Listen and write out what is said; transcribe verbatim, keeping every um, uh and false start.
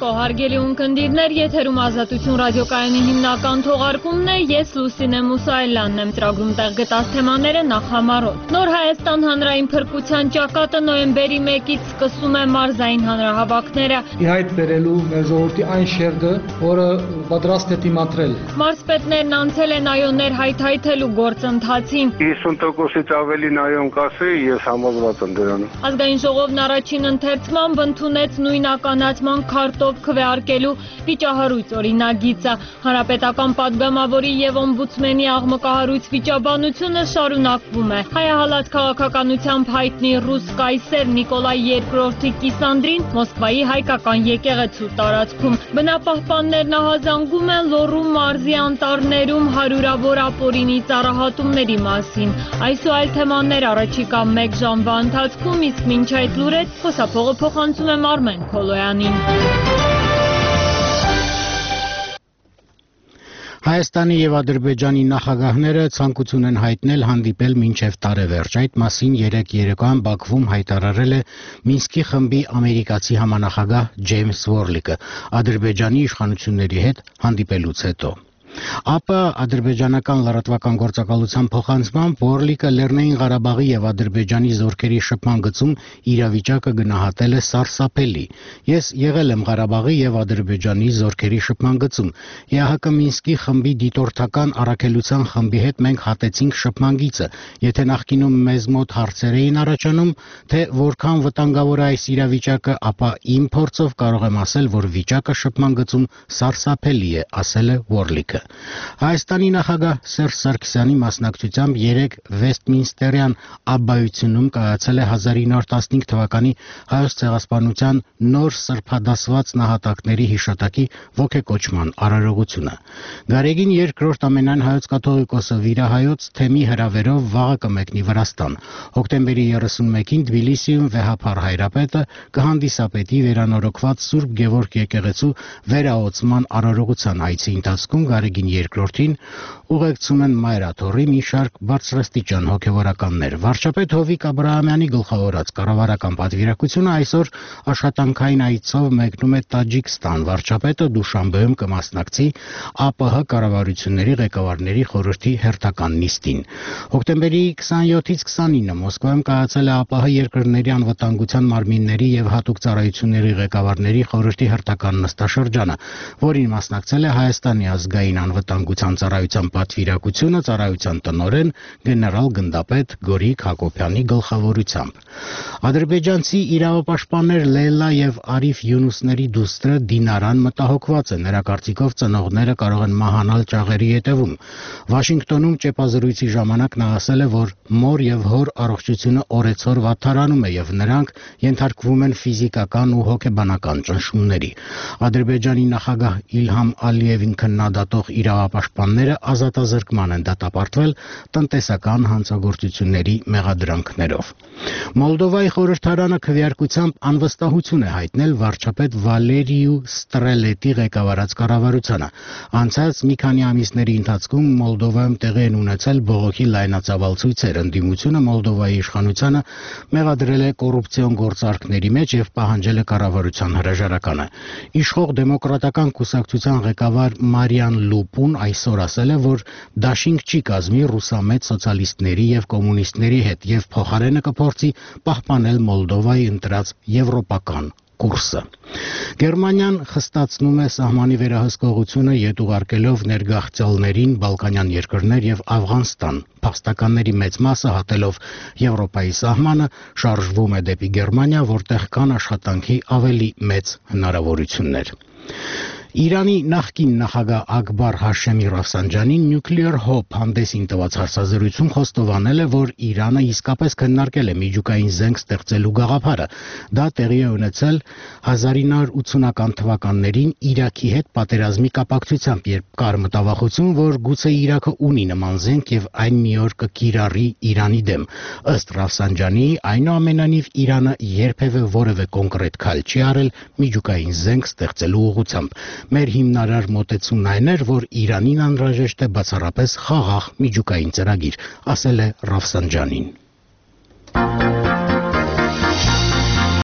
Երեկո հարգելի ունկնդիրներ, եթերում Ազատություն ռադիոկայանի հիմնական թողարկումն է, ես Լուսինե Մուսայելյանն եմ ծրագրում տեղ գտած թեմաները նախ համառոտ։ Նոր Հայաստան հանրային փրկության ճակատը նոյեմբերի մեկից սկսում է մարզային հանրահավաքները։ Ի հայտ բերելու մեր ժողովրդի այն շերտը, որը պատրաստ է դիմադրել։ Մարզպետներն անցել են այոներ հայթայթելու գործընթացին։ հիսուն տոկոսից ավելի այոն կասի, ես համոզված եմ դրանում։ Ազգային ժողովն առաջին ընթերցմամբ ընդունեց նույնականացման քարտով քվեարկելու վիճահարույց օրինագիծը։ Հանրապետական պատգամավորի եւ օմբուդսմենի աղմկահարույց վիճաբանությունը շարունակվում է։ Հայահալած քաղաքականությամբ հայտնի ռուս կայսեր Նիկոլայ երկրորդի կիսանդրին Մոսկվայի հայկական եկեղեցու տարածքում։ Բնապահպաններն ահազանգում են Լոռու մարզի անտառներում հարյուրավոր ապօրինի ծառահատումների մասին։ Այս ու այլ թեմաներ առաջիկա մեկ ժամվա ընթացքում, իսկ մինչ այդ լուրեր խոսափողը փոխանցում եմ Արմեն Քոլոյանին։ Հայաստանի եւ Ադրբեջանի նախագահները ցանկություն են հայտնել հանդիպել մինչեւ տարեվերջ։ Այդ մասին երեկ երեկոյան Բաքվում հայտարարել է Մինսկի խմբի ամերիկացի համանախագահ Ջեյմս Վորլիկը Ադրբեջանի իշխանությունների հետ հանդիպելուց հետո։ ԱՊ ադրբեջանական լրատվական գործակալության փոխանցմամբ Վորլիկը Լեռնային Ղարաբաղի եւ Ադրբեջանի զորքերի շփման գծում իրավիճակը գնահատել է սարսափելի։ Ես եղել եմ Ղարաբաղի եւ Ադրբեջանի զորքերի շփման գծում։ ԵԱՀԿ Մինսկի խմբի դիտորդական առաքելության խմբի հետ մենք հատեցինք շփման գիծը։ Եթե նախկինում մեզ մոտ հարցեր էին առաջանում, թե որքան վտանգավոր է այս իրավիճակը, ապա իմ փորձով կարող եմ ասել, որ վիճակը շփման գծում սարսափելի է, ասել է Վորլիկը։ Հայաստանի նախագահ Սերժ Սարգսյանի մասնակցությամբ երեկ Վեստմինստերյան Աբբայությունում կայացել է հազար ինը հարյուր տասնհինգ թվականի հայոց ցեղասպանության նոր սրբադասված նահատակների հիշատակի ոգեկոչման արարողությունը։ Գարեգին երկրորդ ամենայն հայոց կաթողիկոսը վիրահայոց թեմի հրավերով վաղը կմեկնի Վրաստան։ Հոկտեմբերի երեսունմեկին Թբիլիսիում վեհափառ հայրապետը կհանդիսապետի վերանորոգված Սուրբ Գևորգ եկեղեցու վերաօծման արարողության այցի ընթացքում Գարեգին երկրորդին ուղեկցում են Մայրաթոռի մի շարք բարձրաստիճան հոգևորականներ։ Վարչապետ Հովիկ Աբրահամյանի գլխավորած կառավարական պատվիրակությունը այսօր աշխատանքային այցով մեկնում է Տաջիկստան։ Վարչապետը Դուշանբեում կմասնակցի ԱՊՀ կառավարությունների ղեկավարների խորհրդի հերթական նիստին։ Հոկտեմբերի քսանյոթից քսանինը Մոսկվայում կայացել է ԱՊՀ երկրների անվտանգության մարմինների եւ հատուկ ծառայությունների ղեկավարների խորհրդի հերթական նստաշրջանը, որին մասնակցել է Հայաստանի ազգային անվտանգության ծառայության պատվիրակությունը ծառայության տնօրեն գեներալ գնդապետ Գորիկ Հակոբյանի գլխավորությամբ։ Ադրբեջանցի իրավապաշտպաններ Լեյլա եւ Արիֆ Յունուսների դուստրը Դինարան մտահոգված է։ Նրա կարծիքով ծնողները կարող են մահանալ ճաղերի հետևում։ Վաշինգտոնում ճեպազրույցի ժամանակ նա ասել է, որ մոր եւ հոր առողջությունը օրեցօր վատթարանում է եւ նրանք ենթարկվում են ֆիզիկական ու հոգեբանական ճնշումների։ Ադրբեջանի նախագահ Իլհամ Ալիևին քննադատող իրավապաշտպանները ազատազրկման են դատապարտվել տնտեսական հանցագործությունների մեղադրանքներով։ Մոլդովայի խորհրդարանը քվեարկությամբ անվստահություն է հայտնել վարչապետ Վալերիու Ստրելետի ղեկավարած կառավարությանը։ Անցած մի քանի ամիսների ընթացքում Մոլդովայում տեղի են ունեցել բողոքի լայնածավալ ցույցեր։ Ընդդիմությունը Մոլդովայի իշխանությանը մեղադրել է կոռուպցիոն գործարքների մեջ եւ պահանջել է կառավարության հրաժարականը։ Իշխող դեմոկրատական կուսակցության ղեկավար Մարիան Լուպուն այսօր ասել է, որ դաշինք չի կազմի ռուսամետ սոցիալիստների եւ կոմունիստների հետ եւ փոխարենը կփորձի պահպանել Մոլդովայի ընտրած եվրոպական կուրսը։ Գերմանիան խստացնում է սահմանի վերահսկողությունը յետ ուղարկելով ներգաղթյալներին Բալկանյան երկրներ եւ Աֆղանստան։ Փախստականների մեծ մասը հատելով Եվրոպայի սահմանը շարժվում է դեպի Գերմանիա, որտեղ կան աշխատանքի ավելի մեծ հնարավորություններ։ Իրանի նախկին նախագահ Ակբար Հաշեմի Ռաֆսանջանին Nuclear Hope հանդեսին տված հարցազրույցում խոստովանել է, որ Իրանը իսկապես քննարկել է միջուկային զենք ստեղծելու գաղափարը։ Դա տեղի է ունեցել հազար ինը հարյուր ութսունական թվականներին Իրաքի հետ պատերազմի կապակցությամբ, երբ կար մտավախություն, որ գուցե Իրաքը ունի նման զենք եւ այն մի օր կկիրառի Իրանի դեմ։ Ըստ Ռաֆսանջանի, այնուամենայնիվ Իրանը երբևէ որևէ կոնկրետ քայլ չի արել միջուկային զենք ստեղծելու ուղղությամբ։ Մեր հիմնարար մոտեցումն այն էր, որ Իրանին անհրաժեշտ է բացառապես խաղաղ միջուկային ծրագիր, ասել է Ռաֆսանջանին։